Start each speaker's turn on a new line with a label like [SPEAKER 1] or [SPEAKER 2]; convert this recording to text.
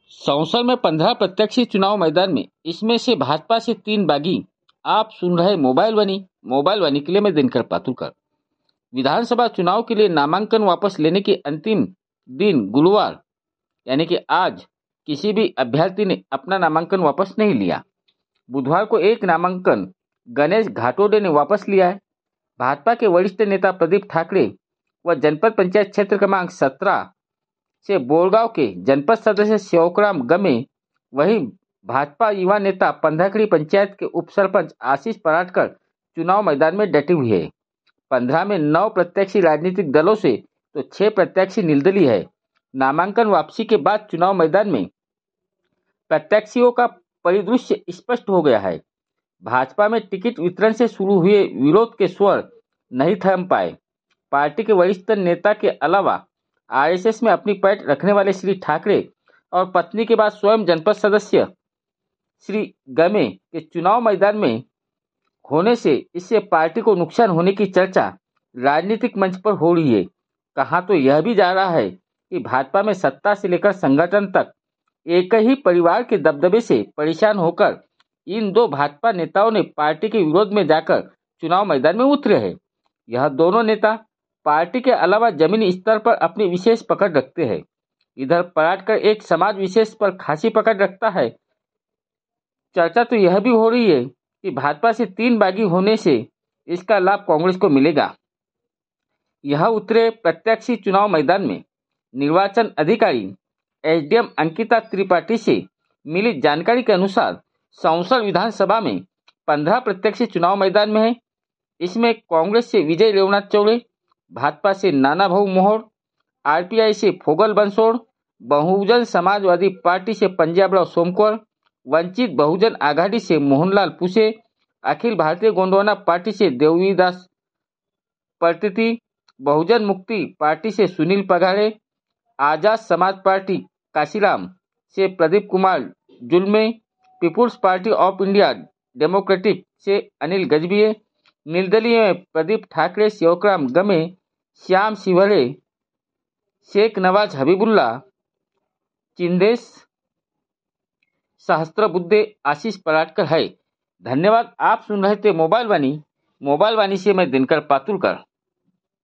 [SPEAKER 1] संसद में 15 प्रत्याशी चुनाव मैदान में, इसमें से भाजपा से 3 बागी। आप सुन रहे मोबाइल वानी के लिए मैं दिनकर पातुरकर। विधानसभा चुनाव के लिए नामांकन वापस लेने के अंतिम दिन गुरुवार यानी कि आज किसी भी अभ्यर्थी ने अपना नामांकन वापस नहीं लिया। बुधवार को एक नामांकन गणेश घाटोड़े ने वापस लिया है। भाजपा के वरिष्ठ नेता प्रदीप ठाकरे व जनपद पंचायत क्षेत्र क्रमांक 17 से बोरगांव के जनपद सदस्य शिवराम गमे, वहीं भाजपा युवा नेता पंधाकड़ी पंचायत के उप सरपंच आशीष पराटकर चुनाव मैदान में डटी हुई है। 15 में 9 प्रत्याशी राजनीतिक दलों से तो 6 प्रत्याशी निर्दलीय है। नामांकन वापसी के बाद चुनाव मैदान में प्रत्याशियों का परिदृश्य स्पष्ट हो गया है। भाजपा में टिकट वितरण से शुरू हुए विरोध के स्वर नहीं थम पाए। पार्टी के वरिष्ठ नेता के अलावा आरएसएस में अपनी पैठ रखने वाले श्री ठाकरे और पत्नी के बाद स्वयं जनपद सदस्य श्री गमे के चुनाव मैदान में होने से इससे पार्टी को नुकसान होने की चर्चा राजनीतिक मंच पर हो रही है। कहा तो यह भी जा रहा है कि भाजपा में सत्ता से लेकर संगठन तक एक ही परिवार के दबदबे से परेशान होकर इन दो भाजपा नेताओं ने पार्टी के विरोध में जाकर चुनाव मैदान में उतरे हैं। यह दोनों नेता पार्टी के अलावा जमीनी स्तर पर अपनी विशेष पकड़ रखते हैं। इधर पराटकर एक समाज विशेष पर खासी पकड़ रखता है। चर्चा तो यह भी हो रही है कि भाजपा से 3 बागी होने से इसका लाभ कांग्रेस को मिलेगा। यह उतरे प्रत्याशी चुनाव मैदान में निर्वाचन अधिकारी एसडीएम अंकिता त्रिपाठी से मिली जानकारी के अनुसार संसद विधानसभा में 15 प्रत्याशी चुनाव मैदान में है। इसमें कांग्रेस से विजय रेवनाथ चौड़े, भाजपा से नाना भाऊ मोहर, आरपीआई से फोगल बंसोड़, बहुजन समाजवादी पार्टी से पंजाबराव सोमकर, वंचित बहुजन आघाड़ी से मोहनलाल पुसे, अखिल भारतीय गोंडवाना पार्टी से देवीदास पर्तिति, बहुजन मुक्ति पार्टी से सुनील पघाड़े, आजाद समाज पार्टी काशीराम से Pradeep Kumar Julme, peoples party of India democratic से अनिल गजभिये, निर्दलीय में प्रदीप ठाकरे, शिवराम गमे, श्याम शिवरे, शेख नवाज हबीबुल्ला, चिंदेश सहस्त्रबुद्धे, आशीष पराटकर है। धन्यवाद। आप सुन रहे थे मोबाइल वानी से मैं दिनकर पातुरकर।